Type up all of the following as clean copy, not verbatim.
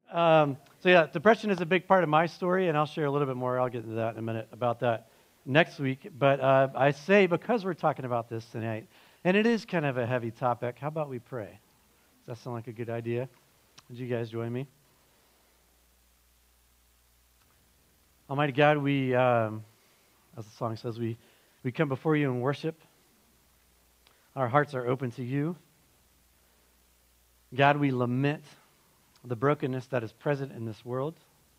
So yeah, depression is a big part of my story, and I'll share a little bit more. I'll get into that in a minute about that next week. But I say because we're talking about this tonight, and it is kind of a heavy topic, how about we pray? Does that sound like a good idea? Would you guys join me? Almighty God, we, as the song says, we come before you in worship. Our hearts are open to you. God, we lament the brokenness that is present in this world.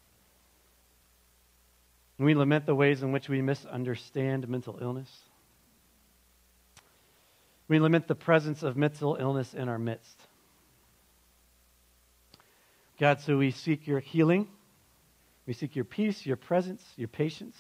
And we lament the ways in which we misunderstand mental illness. We lament the presence of mental illness in our midst. God, so we seek your healing. We seek your peace, your presence, your patience.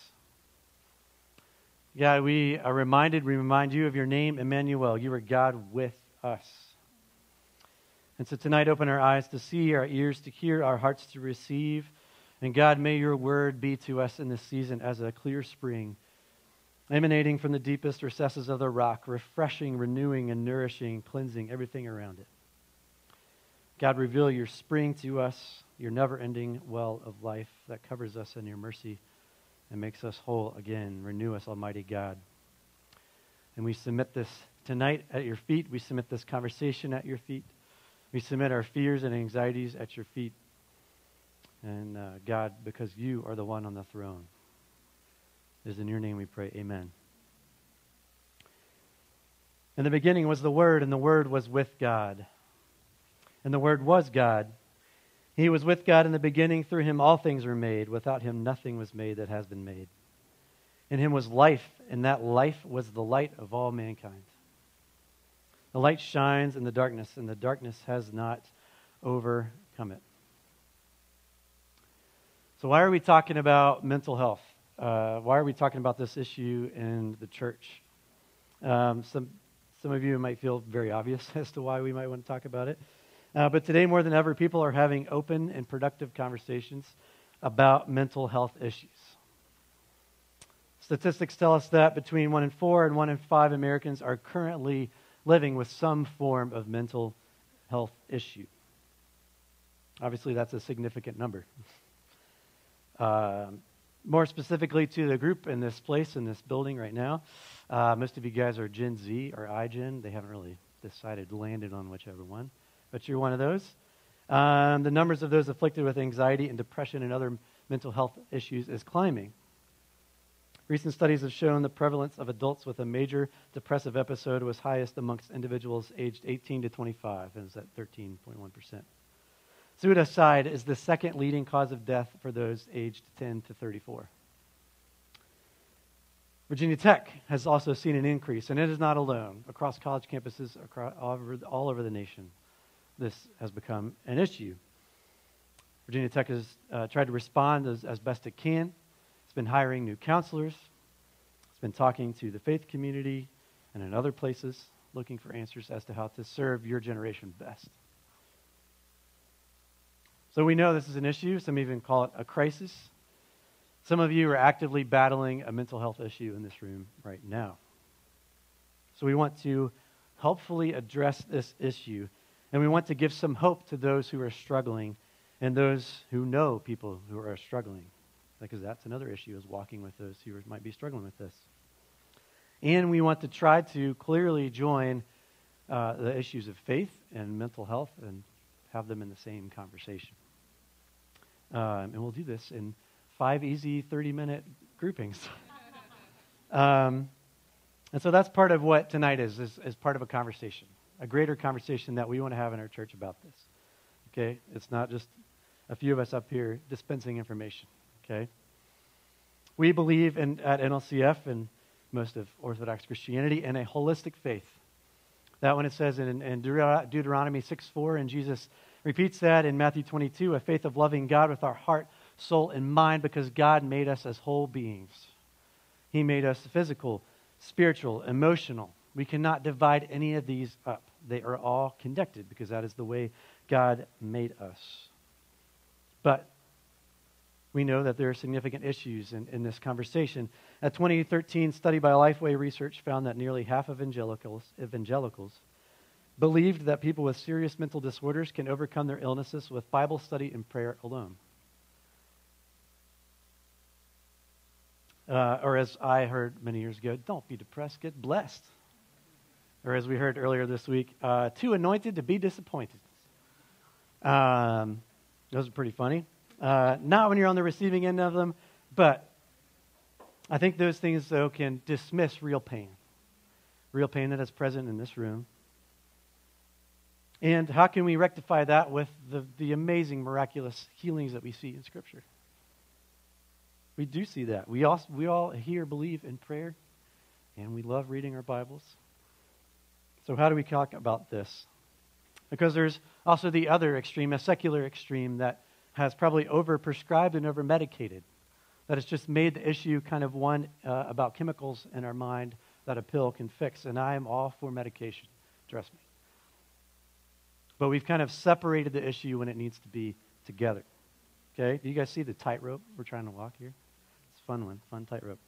God, we remind you of your name, Emmanuel. You are God with us. And so tonight, open our eyes to see, our ears to hear, our hearts to receive. And God, may your word be to us in this season as a clear spring, emanating from the deepest recesses of the rock, refreshing, renewing, and nourishing, cleansing everything around it. God, reveal your spring to us, your never-ending well of life that covers us in your mercy and makes us whole again. Renew us, Almighty God. And we submit this tonight at your feet. We submit this conversation at your feet. We submit our fears and anxieties at your feet. And God, because you are the one on the throne. It is in your name we pray. Amen. In the beginning was the Word, and the Word was with God. And the Word was God. He was with God in the beginning. Through him all things were made. Without him nothing was made that has been made. In him was life, and that life was the light of all mankind. The light shines in the darkness, and the darkness has not overcome it. So why are we talking about mental health? Why are we talking about this issue in the church? Some of you might feel very obvious as to why we might want to talk about it. But today, more than ever, people are having open and productive conversations about mental health issues. Statistics tell us that between 1 in 4 and 1 in 5 Americans are currently living with some form of mental health issue. Obviously, that's a significant number. More specifically to the group in this place, in this building right now, most of you guys are Gen Z or iGen. They haven't really landed on whichever one, but you're one of those. The numbers of those afflicted with anxiety and depression and other mental health issues is climbing. Recent studies have shown the prevalence of adults with a major depressive episode was highest amongst individuals aged 18 to 25, and is at 13.1%. Suicide is the second leading cause of death for those aged 10 to 34. Virginia Tech has also seen an increase, and it is not alone. Across college campuses all over the nation, this has become an issue. Virginia Tech has tried to respond as best it can. It's been hiring new counselors. It's been talking to the faith community and in other places, looking for answers as to how to serve your generation best. So we know this is an issue. Some even call it a crisis. Some of you are actively battling a mental health issue in this room right now. So we want to helpfully address this issue, and we want to give some hope to those who are struggling and those who know people who are struggling. Because that's another issue, is walking with those who might be struggling with this. And we want to try to clearly join the issues of faith and mental health and have them in the same conversation. And we'll do this in 5 easy 30-minute groupings. And so that's part of what tonight is part of a conversation, a greater conversation that we want to have in our church about this. Okay? It's not just a few of us up here dispensing information. Okay? We believe at NLCF and most of Orthodox Christianity in a holistic faith. That when it says in Deuteronomy 6:4, and Jesus repeats that in Matthew 22, a faith of loving God with our heart, soul, and mind, because God made us as whole beings. He made us physical, spiritual, emotional. We cannot divide any of these up. They are all connected because that is the way God made us. But we know that there are significant issues in this conversation. A 2013 study by Lifeway Research found that nearly half of evangelicals believed that people with serious mental disorders can overcome their illnesses with Bible study and prayer alone. Or as I heard many years ago, don't be depressed, get blessed. Or as we heard earlier this week, too anointed to be disappointed. Those are pretty funny. Not when you're on the receiving end of them, but I think those things, though, can dismiss real pain that is present in this room. And how can we rectify that with the amazing, miraculous healings that we see in Scripture? We do see that. We all here believe in prayer, and we love reading our Bibles. So how do we talk about this? Because there's also the other extreme, a secular extreme that has probably over-prescribed and over-medicated, that has just made the issue kind of one about chemicals in our mind that a pill can fix. And I am all for medication, trust me. But we've kind of separated the issue when it needs to be together. Okay? Do you guys see the tightrope we're trying to walk here? It's a fun one, fun tightrope.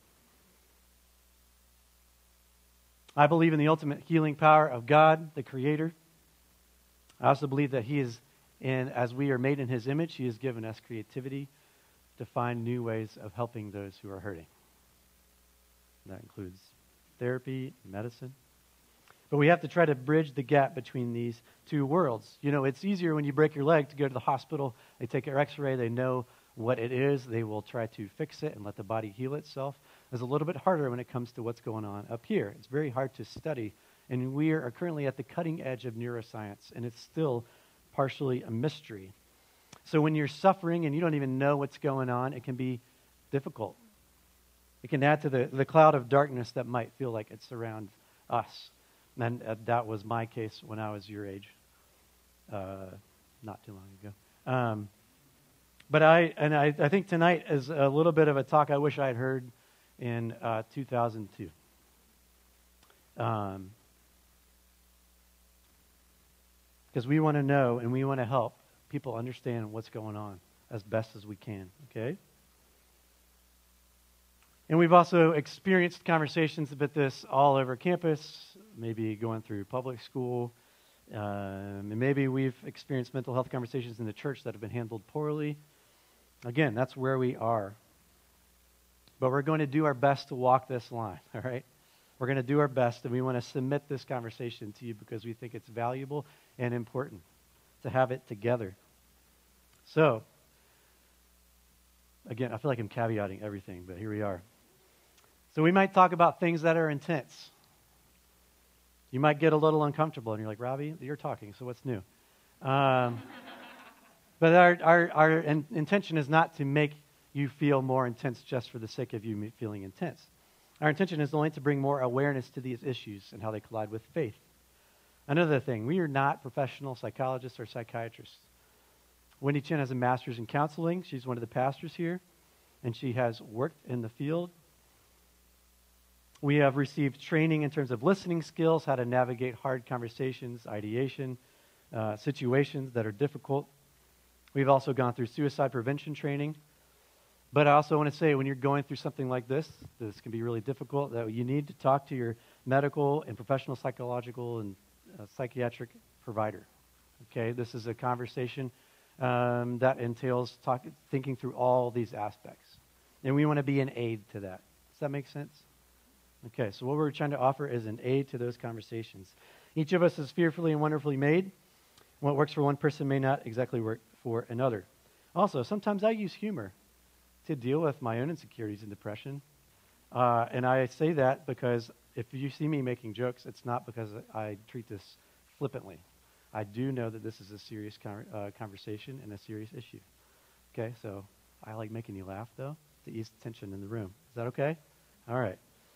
I believe in the ultimate healing power of God, the Creator. I also believe that He is, as we are made in His image, He has given us creativity to find new ways of helping those who are hurting. That includes therapy, medicine. But we have to try to bridge the gap between these two worlds. You know, it's easier when you break your leg to go to the hospital. They take your x-ray. They know what it is. They will try to fix it and let the body heal itself. It's a little bit harder when it comes to what's going on up here. It's very hard to study. And we are currently at the cutting edge of neuroscience, and it's still partially a mystery. So when you're suffering and you don't even know what's going on, it can be difficult. It can add to the cloud of darkness that might feel like it surrounds us. And that was my case when I was your age, not too long ago. But I think tonight is a little bit of a talk I wish I had heard in 2002. Because we want to know and we want to help people understand what's going on as best as we can, okay? And we've also experienced conversations about this all over campus, maybe going through public school, and maybe we've experienced mental health conversations in the church that have been handled poorly. Again, that's where we are. But we're going to do our best to walk this line, all right? We're going to do our best, and we want to submit this conversation to you because we think it's valuable and important to have it together. So, again, I feel like I'm caveating everything, but here we are. So we might talk about things that are intense. You might get a little uncomfortable, and you're like, Robbie, you're talking, so what's new? But our intention is not to make you feel more intense just for the sake of you feeling intense. Our intention is only to bring more awareness to these issues and how they collide with faith. Another thing, we are not professional psychologists or psychiatrists. Wendy Chen has a master's in counseling. She's one of the pastors here, and she has worked in the field. We have received training in terms of listening skills, how to navigate hard conversations, ideation, situations that are difficult. We've also gone through suicide prevention training. But I also want to say, when you're going through something like this can be really difficult, that you need to talk to your medical and professional psychological and psychiatric provider. Okay, this is a conversation that entails thinking through all these aspects. And we want to be an aid to that. Does that make sense? Okay, so what we're trying to offer is an aid to those conversations. Each of us is fearfully and wonderfully made. What works for one person may not exactly work for another. Also, sometimes I use humor to deal with my own insecurities and depression. And I say that because if you see me making jokes, it's not because I treat this flippantly. I do know that this is a serious conversation and a serious issue. Okay, so I like making you laugh, though, to ease the tension in the room. Is that okay? All right.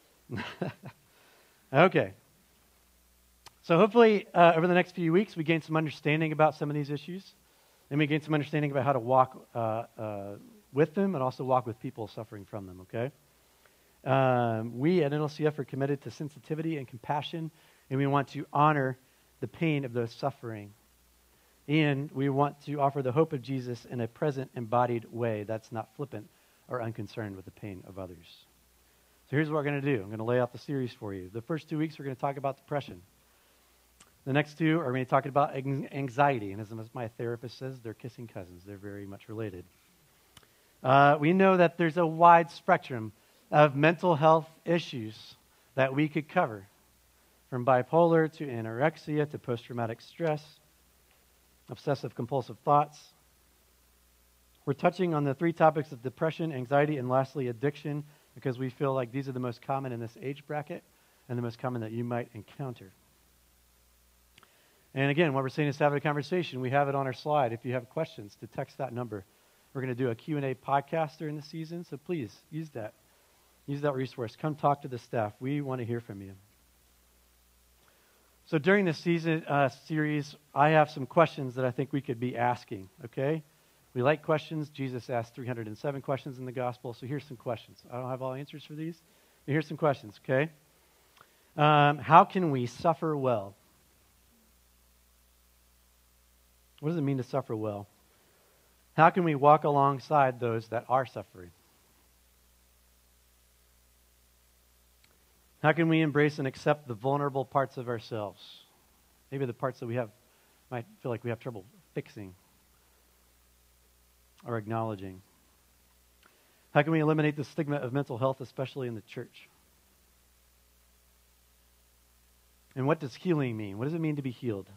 Okay. So hopefully over the next few weeks we gain some understanding about some of these issues, and we gain some understanding about how to walk with them and also walk with people suffering from them, okay? We at NLCF are committed to sensitivity and compassion, and we want to honor the pain of those suffering. And we want to offer the hope of Jesus in a present, embodied way that's not flippant or unconcerned with the pain of others. So here's what we're going to do. I'm going to lay out the series for you. The first 2 weeks, we're going to talk about depression. The next two are going to be talking about anxiety, and as my therapist says, they're kissing cousins. They're very much related. We know that there's a wide spectrum of mental health issues that we could cover, from bipolar to anorexia to post-traumatic stress, obsessive-compulsive thoughts. We're touching on the three topics of depression, anxiety, and lastly, addiction, because we feel like these are the most common in this age bracket and the most common that you might encounter. And again, what we're saying is have a conversation. We have it on our slide. If you have questions, to text that number. We're going to do a Q&A podcast during the season, so please use that. Use that resource. Come talk to the staff. We want to hear from you. So during this season series, I have some questions that I think we could be asking, okay? We like questions. Jesus asked 307 questions in the gospel, so here's some questions. I don't have all answers for these, but here's some questions, okay? How can we suffer well? What does it mean to suffer well? How can we walk alongside those that are suffering? How can we embrace and accept the vulnerable parts of ourselves? Maybe the parts that we might feel like we have trouble fixing or acknowledging. How can we eliminate the stigma of mental health, especially in the church? And what does healing mean? What does it mean to be healed?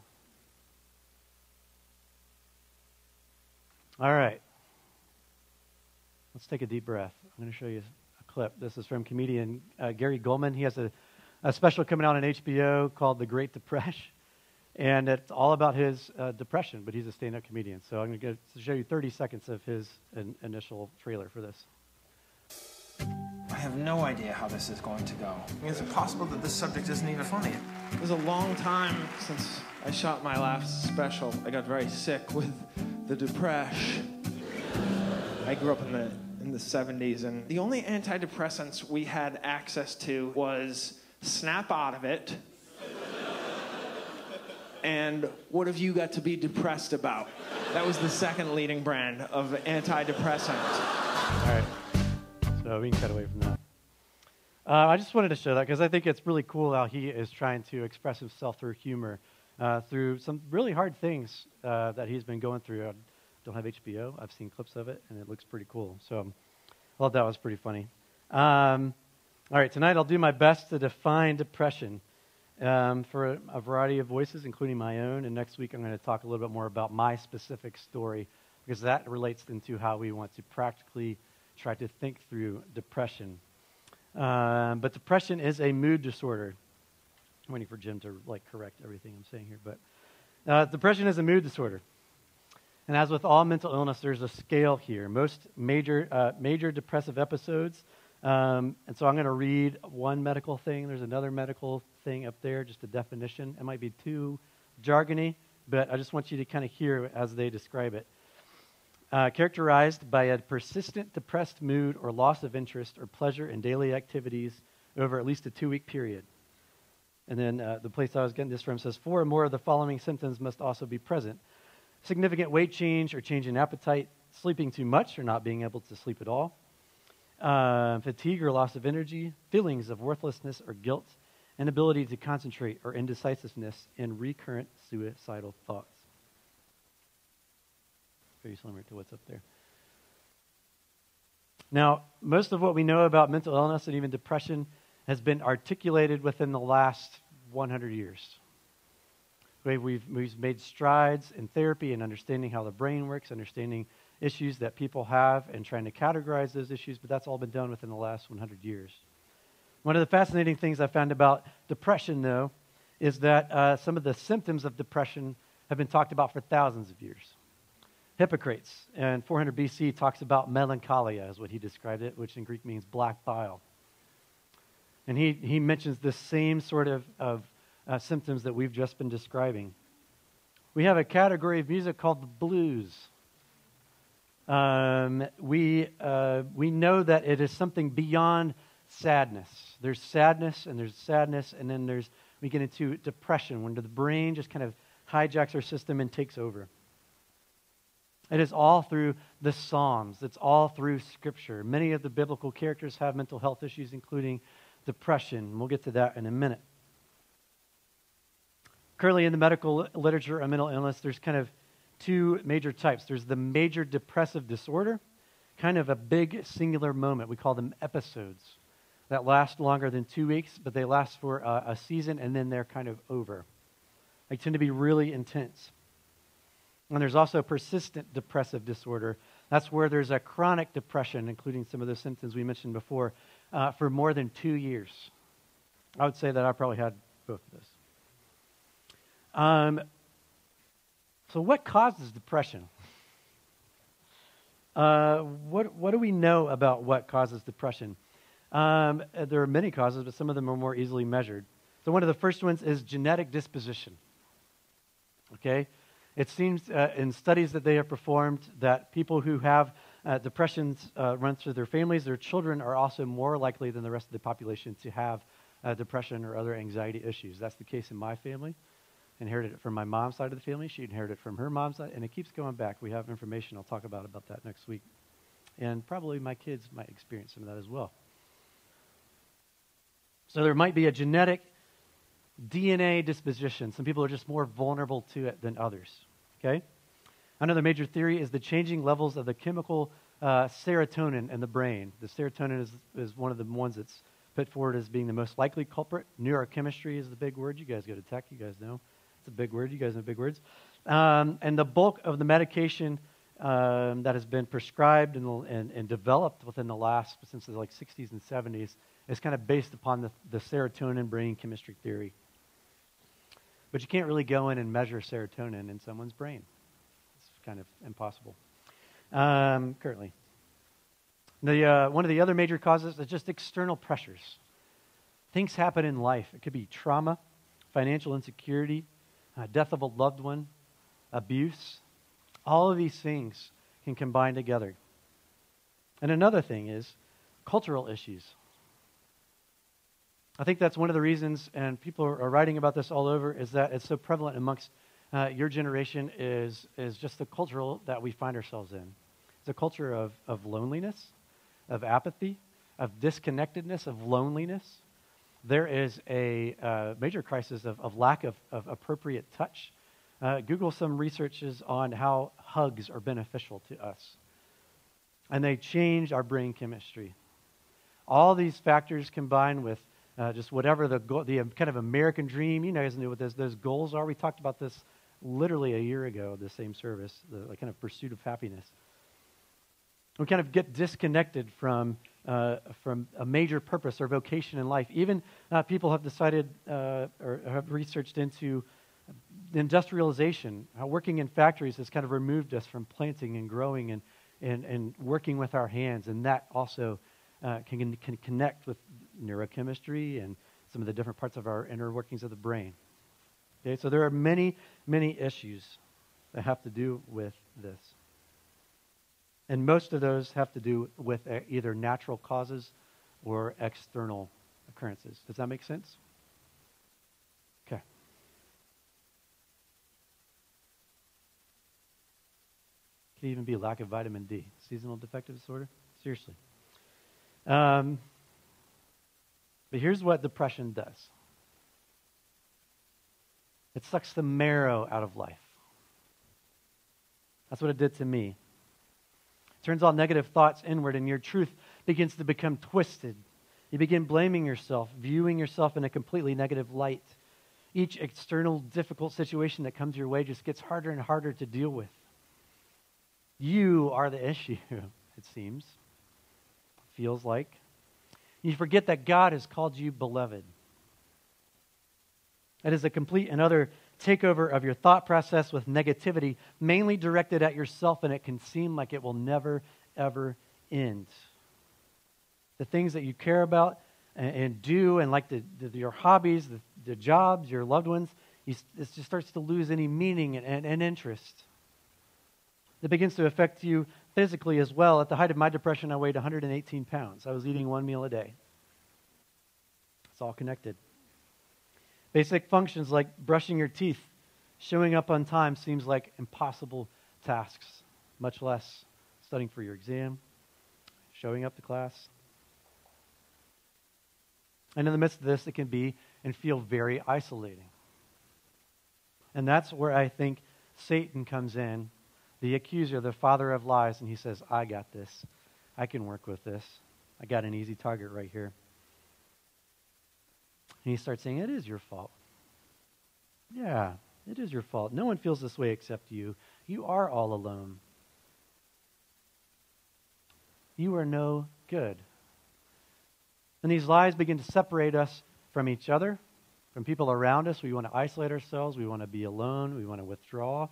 All right. Let's take a deep breath. I'm going to show you a clip. This is from comedian Gary Goldman. He has a special coming out on HBO called The Great Depression, and it's all about his depression, but he's a stand-up comedian. So I'm going to show you 30 seconds of his initial trailer for this. I have no idea how this is going to go. Is it possible that this subject isn't even funny? It was a long time since I shot my last special. I got very sick with the depression. I grew up in the 70s, and the only antidepressants we had access to was Snap Out of It and What Have You Got to Be Depressed About? That was the second leading brand of antidepressant. All right. So we can cut away from that. I just wanted to show that because I think it's really cool how he is trying to express himself through humor, through some really hard things that he's been going through. I don't have HBO. I've seen clips of it, and it looks pretty cool. So I thought that was pretty funny. All right, tonight I'll do my best to define depression for a variety of voices, including my own. And next week I'm going to talk a little bit more about my specific story because that relates into how we want to practically try to think through depression. But depression is a mood disorder. I'm waiting for Jim to correct everything I'm saying here. But depression is a mood disorder. And as with all mental illness, there's a scale here. Most major depressive episodes. And so I'm going to read one medical thing. There's another medical thing up there, just a definition. It might be too jargony, but I just want you to kind of hear as they describe it. Characterized by a persistent depressed mood or loss of interest or pleasure in daily activities over at least a 2-week period. And then the place I was getting this from says 4 or more of the following symptoms must also be present. Significant weight change or change in appetite, sleeping too much or not being able to sleep at all, fatigue or loss of energy, feelings of worthlessness or guilt, inability to concentrate or indecisiveness, and recurrent suicidal thoughts. Very similar to what's up there. Now, most of what we know about mental illness and even depression has been articulated within the last 100 years. We've made strides in therapy and understanding how the brain works, understanding issues that people have and trying to categorize those issues, but that's all been done within the last 100 years. One of the fascinating things I found about depression, though, is that some of the symptoms of depression have been talked about for thousands of years. Hippocrates in 400 BC talks about melancholia, is what he described it, which in Greek means black bile. And he mentions the same sort of symptoms that we've just been describing. We have a category of music called the blues. We know that it is something beyond sadness. There's sadness, and then we get into depression, when the brain just kind of hijacks our system and takes over. It is all through the Psalms. It's all through Scripture. Many of the biblical characters have mental health issues, including depression. We'll get to that in a minute. Currently in the medical literature on mental illness, there's kind of two major types. There's the major depressive disorder, kind of a big singular moment. We call them episodes that last longer than 2 weeks, but they last for a season and then they're kind of over. They tend to be really intense. And there's also persistent depressive disorder. That's where there's a chronic depression, including some of the symptoms we mentioned before, for more than 2 years. I would say that I probably had both of those. So what causes depression? What do we know about what causes depression? There are many causes, but some of them are more easily measured. So one of the first ones is genetic disposition. Okay? It seems in studies that they have performed that people who have depressions run through their families, their children are also more likely than the rest of the population to have depression or other anxiety issues. That's the case in my family. Inherited it from my mom's side of the family. She inherited it from her mom's side, and it keeps going back. We have information. I'll talk about that next week. And probably my kids might experience some of that as well. So there might be a genetic DNA disposition. Some people are just more vulnerable to it than others. Okay? Another major theory is the changing levels of the chemical serotonin in the brain. The serotonin is one of the ones that's put forward as being the most likely culprit. Neurochemistry is the big word. You guys go to tech. You guys know. It's a big word. You guys know big words. And the bulk of the medication that has been prescribed and developed within the last, since the 60s and 70s, is kind of based upon the serotonin brain chemistry theory. But you can't really go in and measure serotonin in someone's brain. It's kind of impossible currently. One of the other major causes is just external pressures. Things happen in life. It could be trauma, financial insecurity, death of a loved one, abuse. All of these things can combine together. And another thing is cultural issues. I think that's one of the reasons, and people are writing about this all over, is that it's so prevalent amongst your generation is just the cultural that we find ourselves in. It's a culture of loneliness, of apathy, of disconnectedness, of loneliness. There is a major crisis of lack of appropriate touch. Google some researches on how hugs are beneficial to us. And they change our brain chemistry. All these factors combined with just whatever the kind of American dream, you guys know what those goals are. We talked about this literally a year ago, the same service, the kind of pursuit of happiness. We kind of get disconnected from a major purpose or vocation in life. Even people have decided or have researched into industrialization, how working in factories has kind of removed us from planting and growing and working with our hands, and that also can connect with neurochemistry and some of the different parts of our inner workings of the brain. Okay, so there are many, many issues that have to do with this. And most of those have to do with either natural causes or external occurrences. Does that make sense? Okay. Could even be lack of vitamin D. Seasonal defective disorder? Seriously. But here's what depression does. It sucks the marrow out of life. That's what it did to me. It turns all negative thoughts inward, and your truth begins to become twisted. You begin blaming yourself, viewing yourself in a completely negative light. Each external difficult situation that comes your way just gets harder and harder to deal with. You are the issue, it seems. Feels like. You forget that God has called you beloved. It is a complete and utter takeover of your thought process with negativity, mainly directed at yourself, and it can seem like it will never, ever end. The things that you care about and do, and like your hobbies, the jobs, your loved ones, it just starts to lose any meaning and interest. It begins to affect you physically as well. At the height of my depression, I weighed 118 pounds. I was eating one meal a day. It's all connected. Basic functions like brushing your teeth, showing up on time seems like impossible tasks, much less studying for your exam, showing up to class. And in the midst of this, it can be and feel very isolating. And that's where I think Satan comes in, the accuser, the father of lies, and he says, I got this. I can work with this. I got an easy target right here. And he starts saying, it is your fault. Yeah, it is your fault. No one feels this way except you. You are all alone. You are no good. And these lies begin to separate us from each other, from people around us. We want to isolate ourselves. We want to be alone. We want to withdraw.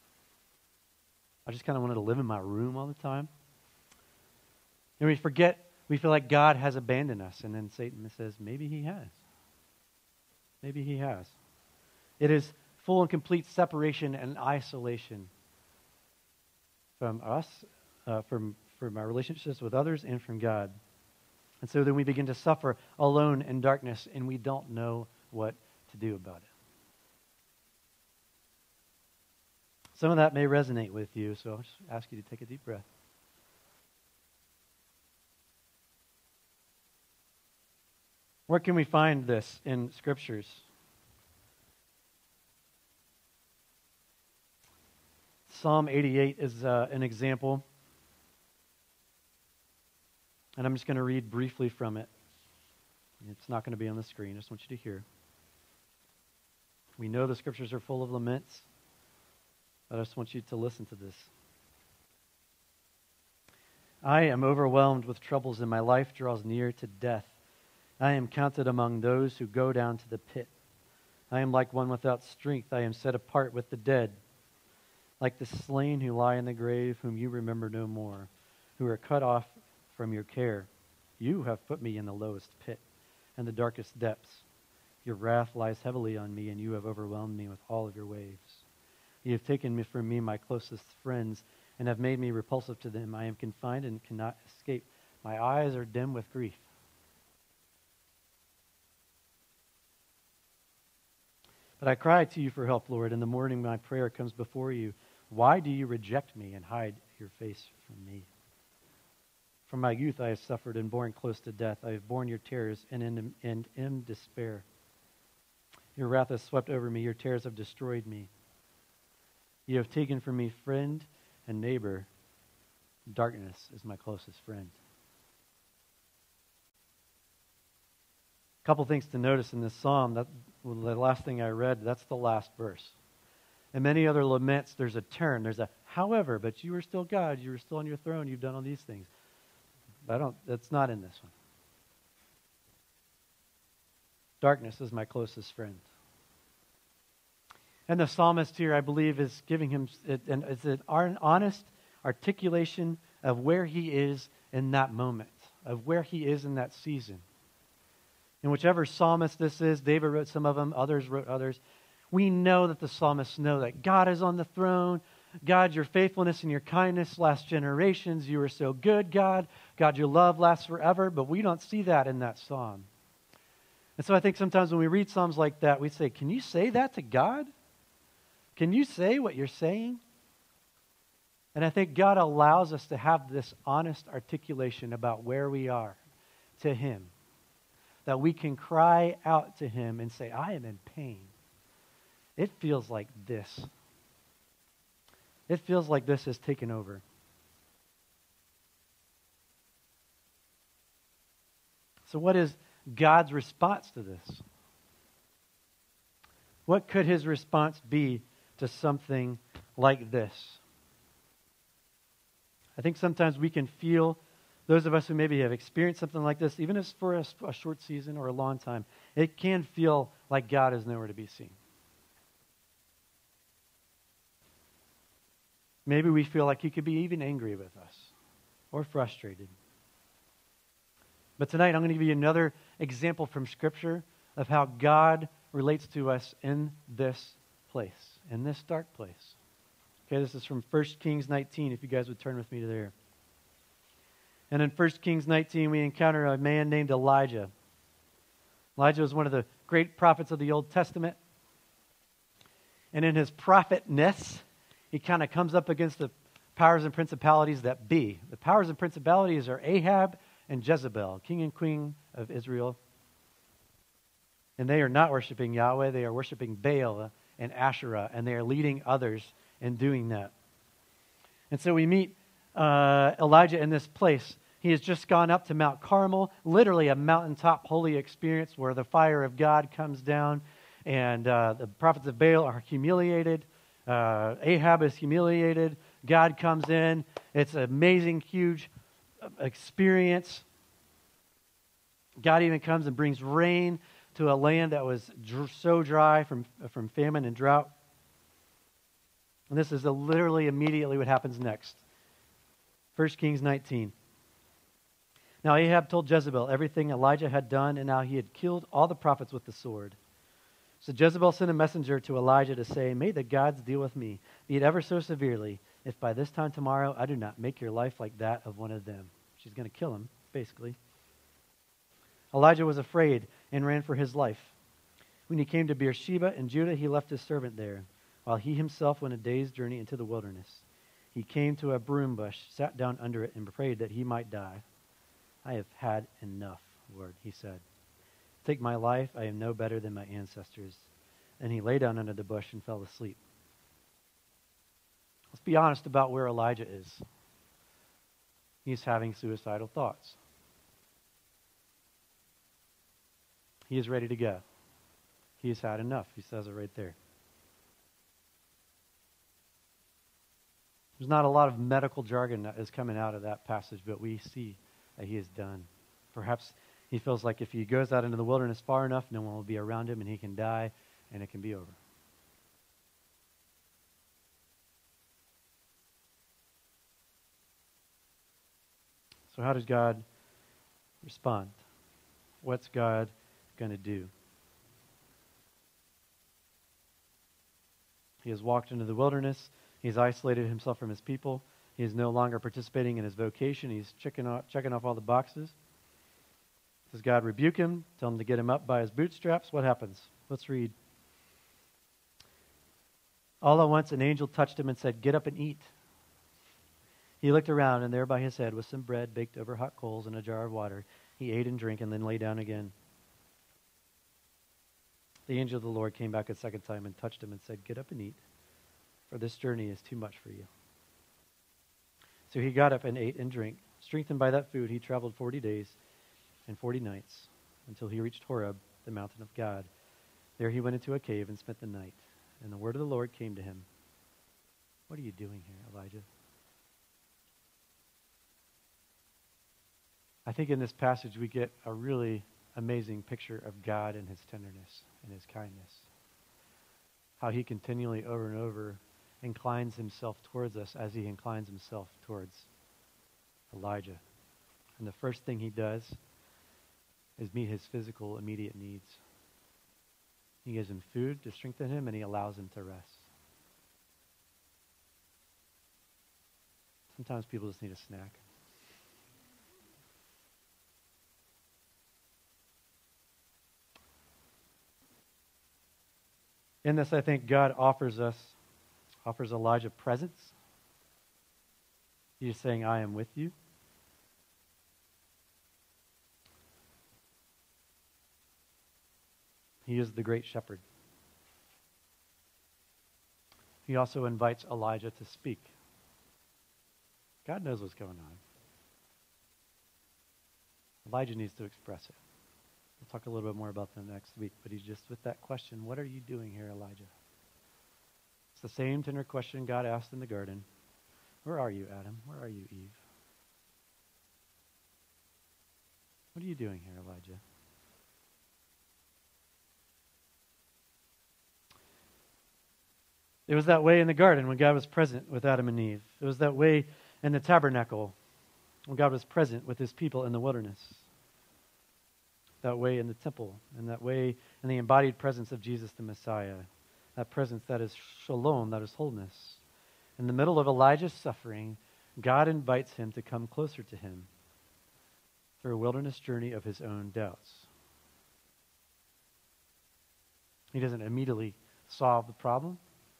I just kind of wanted to live in my room all the time. And we forget, we feel like God has abandoned us. And then Satan says, maybe he has. Maybe he has. It is full and complete separation and isolation from us, from our relationships with others, and from God. And so then we begin to suffer alone in darkness, and we don't know what to do about it. Some of that may resonate with you, so I'll just ask you to take a deep breath. Where can we find this in Scriptures? Psalm 88 is an example. And I'm just going to read briefly from it. It's not going to be on the screen. I just want you to hear. We know the Scriptures are full of laments. I just want you to listen to this. I am overwhelmed with troubles, and my life draws near to death. I am counted among those who go down to the pit. I am like one without strength. I am set apart with the dead. Like the slain who lie in the grave, whom you remember no more, who are cut off from your care. You have put me in the lowest pit and the darkest depths. Your wrath lies heavily on me, and you have overwhelmed me with all of your waves. You have taken from me my closest friends and have made me repulsive to them. I am confined and cannot escape. My eyes are dim with grief. But I cry to you for help, Lord. In the morning my prayer comes before you. Why do you reject me and hide your face from me? From my youth I have suffered and borne close to death. I have borne your terrors and in despair. Your wrath has swept over me. Your terrors have destroyed me. You have taken from me friend and neighbor. Darkness is my closest friend. A couple things to notice in this psalm. The last thing I read, that's the last verse. In many other laments, there's a turn. There's a however, but you are still God. You are still on your throne. You've done all these things. But that's not in this one. Darkness is my closest friend. And the psalmist here, I believe, is giving him it's an honest articulation of where he is in that moment, of where he is in that season. And whichever psalmist this is, David wrote some of them, others wrote others. We know that the psalmists know that God is on the throne. God, your faithfulness and your kindness last generations. You are so good, God. God, your love lasts forever. But we don't see that in that psalm. And so I think sometimes when we read psalms like that, we say, can you say that to God? Can you say what you're saying? And I think God allows us to have this honest articulation about where we are to Him. That we can cry out to Him and say, I am in pain. It feels like this. It feels like this has taken over. So what is God's response to this? What could His response be to something like this? I think sometimes we can feel, those of us who maybe have experienced something like this, even if it's for a short season or a long time, it can feel like God is nowhere to be seen. Maybe we feel like He could be even angry with us or frustrated. But tonight I'm going to give you another example from Scripture of how God relates to us in this place, in this dark place. Okay, this is from 1 Kings 19, if you guys would turn with me to there. And in 1 Kings 19, we encounter a man named Elijah. Elijah was one of the great prophets of the Old Testament. And in his prophetness, he kind of comes up against the powers and principalities that be. The powers and principalities are Ahab and Jezebel, king and queen of Israel. And they are not worshiping Yahweh, they are worshiping Baal. and Asherah, and they are leading others in doing that. And so we meet Elijah in this place. He has just gone up to Mount Carmel, literally a mountaintop holy experience where the fire of God comes down, and the prophets of Baal are humiliated. Ahab is humiliated. God comes in. It's an amazing, huge experience. God even comes and brings rain to a land that was so dry from famine and drought. And this is literally immediately what happens next. 1 Kings 19. Now Ahab told Jezebel everything Elijah had done, and how he had killed all the prophets with the sword. So Jezebel sent a messenger to Elijah to say, "May the gods deal with me, be it ever so severely, if by this time tomorrow I do not make your life like that of one of them." She's going to kill him, basically. Elijah was afraid and ran for his life. When he came to Beersheba in Judah, he left his servant there, while he himself went a day's journey into the wilderness. He came to a broom bush, sat down under it, and prayed that he might die. "I have had enough, Lord," he said. "Take my life, I am no better than my ancestors." And he lay down under the bush and fell asleep. Let's be honest about where Elijah is. He's having suicidal thoughts. He is ready to go. He has had enough. He says it right there. There's not a lot of medical jargon that is coming out of that passage, but we see that he is done. Perhaps he feels like if he goes out into the wilderness far enough, no one will be around him and he can die and it can be over. So how does God respond? What's God going to do? He has walked into the wilderness. He's isolated himself from his people. He is no longer participating in his vocation. He's checking off all the boxes. Does God rebuke him? Tell him to get him up by his bootstraps? What happens? Let's read. All at once an angel touched him and said, "Get up and eat." He looked around, and there by his head was some bread baked over hot coals and a jar of water. He ate and drank and then lay down again. The angel of the Lord came back a second time and touched him and said, "Get up and eat, for this journey is too much for you." So he got up and ate and drank. Strengthened by that food, he traveled 40 days and 40 nights until he reached Horeb, the mountain of God. There he went into a cave and spent the night. And the word of the Lord came to him. "What are you doing here, Elijah?" I think in this passage we get a really amazing picture of God and his tenderness and his kindness. How he continually over and over inclines himself towards us as he inclines himself towards Elijah. And the first thing he does is meet his physical immediate needs. He gives him food to strengthen him, and he allows him to rest. Sometimes people just need a snack. In this, I think God offers Elijah presence. He's saying, "I am with you." He is the great shepherd. He also invites Elijah to speak. God knows what's going on. Elijah needs to express it. We'll talk a little bit more about that next week, but he's just with that question, "What are you doing here, Elijah?" It's the same tender question God asked in the garden. "Where are you, Adam? Where are you, Eve? What are you doing here, Elijah?" It was that way in the garden when God was present with Adam and Eve. It was that way in the tabernacle when God was present with his people in the wilderness. That way in the temple, and that way in the embodied presence of Jesus the Messiah. That presence that is shalom, that is wholeness. In the middle of Elijah's suffering, God invites him to come closer to him through a wilderness journey of his own doubts. He doesn't immediately solve the problem,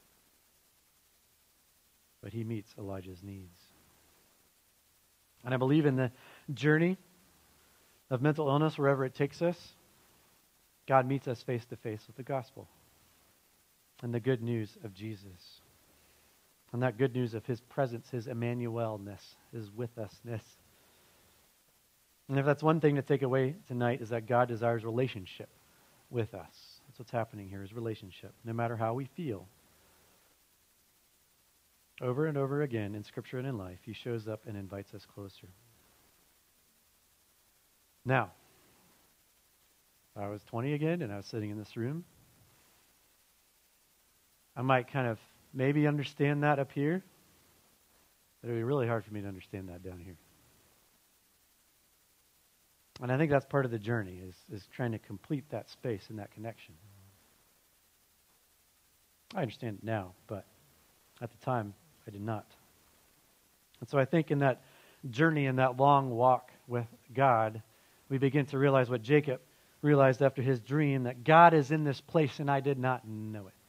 but he meets Elijah's needs. And I believe in the journey of mental illness, wherever it takes us, God meets us face to face with the gospel. and the good news of Jesus. And that good news of his presence, his Emmanuelness, his with usness. And if that's one thing to take away tonight, is that God desires relationship with us. That's what's happening here, is relationship. No matter how we feel. Over and over again in Scripture and in life, he shows up and invites us closer. Now, if I was 20 again and I was sitting in this room, I might kind of maybe understand that up here, but it would be really hard for me to understand that down here. And I think that's part of the journey, is trying to complete that space and that connection. I understand it now, but at the time, I did not. And so I think in that journey, in that long walk with God, we begin to realize what Jacob realized after his dream, that God is in this place and I did not know it.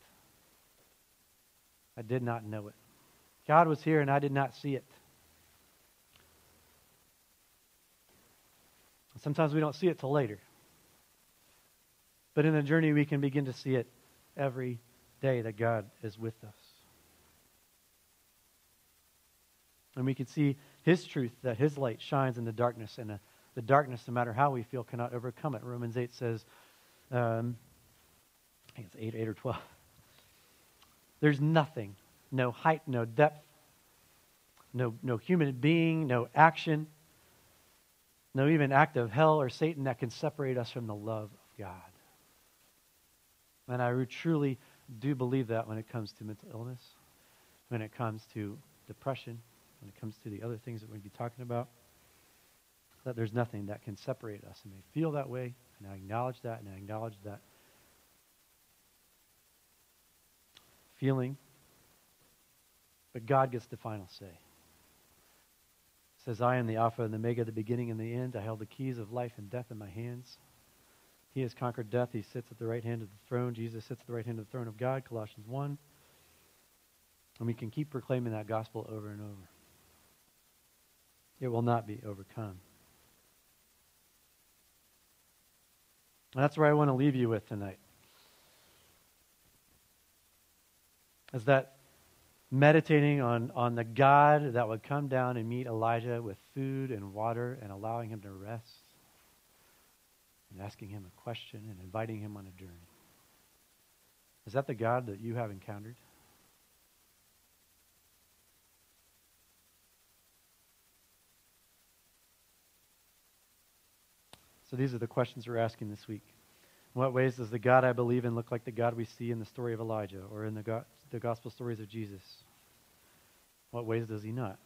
I did not know it. God was here and I did not see it. Sometimes we don't see it till later. But in the journey, we can begin to see it every day that God is with us. And we can see his truth, that his light shines in the darkness, and the darkness, no matter how we feel, cannot overcome it. Romans 8 says, I think it's 8 or 12. There's nothing, no height, no depth, no human being, no action, no even act of hell or Satan that can separate us from the love of God. And I truly do believe that when it comes to mental illness, when it comes to depression, when it comes to the other things that we'll be talking about, that there's nothing that can separate us. And they feel that way, and I acknowledge that, and I acknowledge that feeling. But God gets the final say. It says, I am the Alpha and the Omega, the beginning and the end. I held the keys of life and death in my hands. He has conquered death. He sits at the right hand of the throne. Jesus sits at the right hand of the throne of God, Colossians 1. And we can keep proclaiming that gospel over and over. It will not be overcome. And that's where I want to leave you with tonight. Is that meditating on the God that would come down and meet Elijah with food and water and allowing him to rest and asking him a question and inviting him on a journey. Is that the God that you have encountered? So these are the questions we're asking this week. In what ways does the God I believe in look like the God we see in the story of Elijah or in the gospel stories of Jesus? What ways does he not?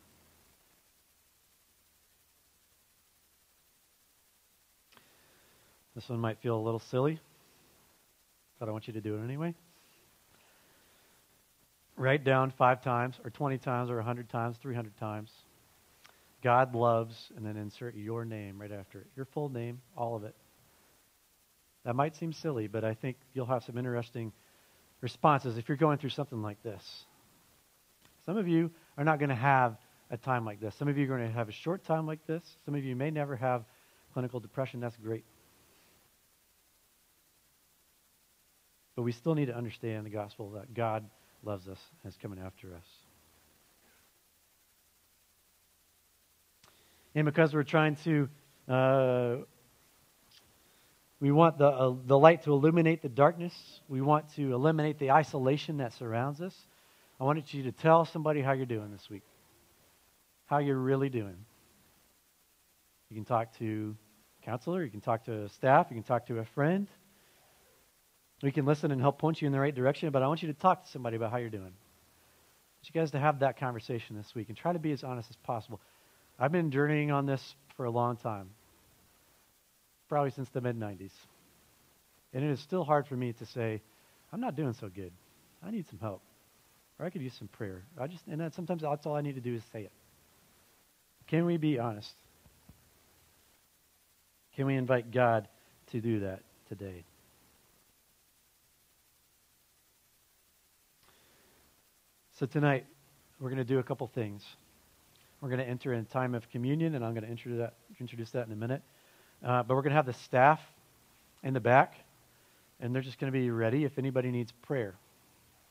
This one might feel a little silly, but I want you to do it anyway. Write down 5 times or 20 times or 100 times, 300 times. God loves, and then insert your name right after it. Your full name, all of it. That might seem silly, but I think you'll have some interesting responses if you're going through something like this. Some of you are not going to have a time like this. Some of you are going to have a short time like this. Some of you may never have clinical depression. That's great. But we still need to understand the gospel that God loves us and is coming after us. And because we're trying to, we want the light to illuminate the darkness. We want to eliminate the isolation that surrounds us. I wanted you to tell somebody how you're doing this week. How you're really doing. You can talk to a counselor. You can talk to a staff. You can talk to a friend. We can listen and help point you in the right direction, but I want you to talk to somebody about how you're doing. I want you guys to have that conversation this week and try to be as honest as possible. I've been journeying on this for a long time, probably since the mid-90s. And it is still hard for me to say, I'm not doing so good. I need some help. Or I could use some prayer. Sometimes that's all I need to do is say it. Can we be honest? Can we invite God to do that today? So tonight, we're going to do a couple things. We're going to enter in time of communion, and I'm going to introduce that in a minute. But we're going to have the staff in the back, and they're just going to be ready if anybody needs prayer.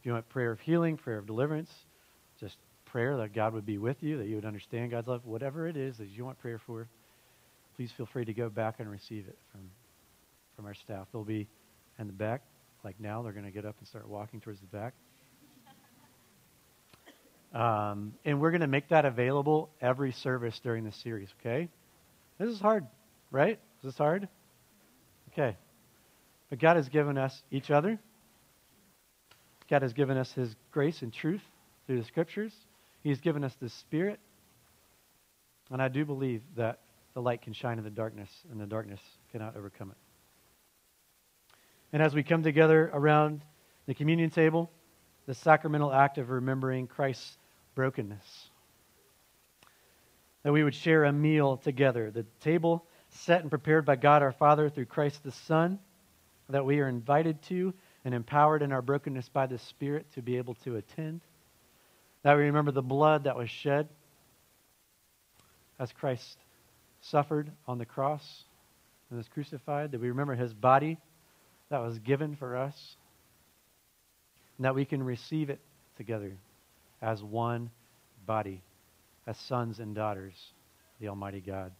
If you want prayer of healing, prayer of deliverance, just prayer that God would be with you, that you would understand God's love, whatever it is that you want prayer for, please feel free to go back and receive it from our staff. They'll be in the back, like now. They're going to get up and start walking towards the back. And we're going to make that available every service during this series, okay? This is hard, right? Is this hard? Okay. But God has given us each other. God has given us His grace and truth through the Scriptures. He's given us the Spirit. And I do believe that the light can shine in the darkness, and the darkness cannot overcome it. And as we come together around the communion table, the sacramental act of remembering Christ's brokenness, that we would share a meal together, the table set and prepared by God our Father through Christ the Son, that we are invited to and empowered in our brokenness by the Spirit to be able to attend, that we remember the blood that was shed as Christ suffered on the cross and was crucified, that we remember His body that was given for us, and that we can receive it together as one body, as sons and daughters of the Almighty God.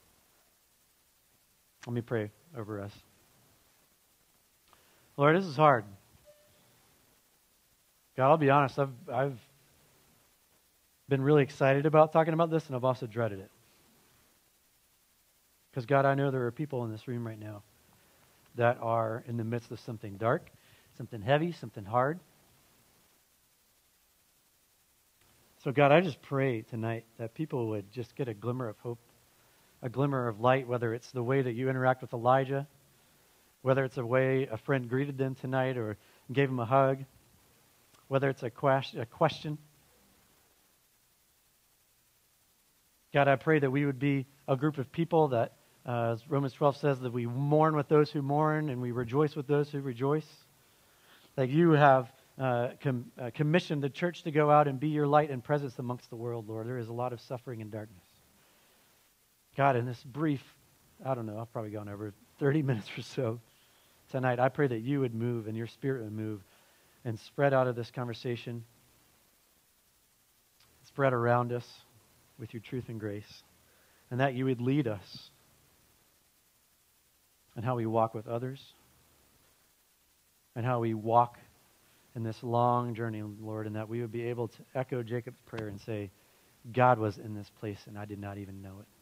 Let me pray over us. Lord, this is hard. God, I'll be honest, I've been really excited about talking about this, and I've also dreaded it. Because, God, I know there are people in this room right now that are in the midst of something dark, something heavy, something hard. So, God, I just pray tonight that people would just get a glimmer of hope, a glimmer of light, whether it's the way that you interact with Elijah, whether it's a way a friend greeted them tonight or gave them a hug, whether it's a question. God, I pray that we would be a group of people that, as Romans 12 says, that we mourn with those who mourn and we rejoice with those who rejoice. That you have commissioned the church to go out and be your light and presence amongst the world, Lord. There is a lot of suffering and darkness. God, in this brief, I don't know, I've probably gone over 30 minutes or so tonight, I pray that you would move and your Spirit would move and spread out of this conversation, spread around us with your truth and grace, and that you would lead us in how we walk with others and how we walk in this long journey, Lord, and that we would be able to echo Jacob's prayer and say, God was in this place and I did not even know it.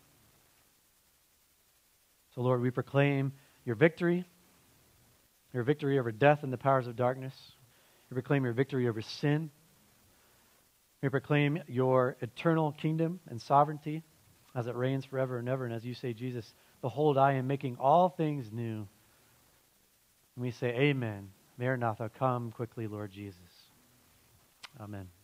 So, Lord, we proclaim your victory over death and the powers of darkness. We proclaim your victory over sin. We proclaim your eternal kingdom and sovereignty as it reigns forever and ever. And as you say, Jesus, behold, I am making all things new. And we say, amen. Maranatha, come quickly, Lord Jesus. Amen.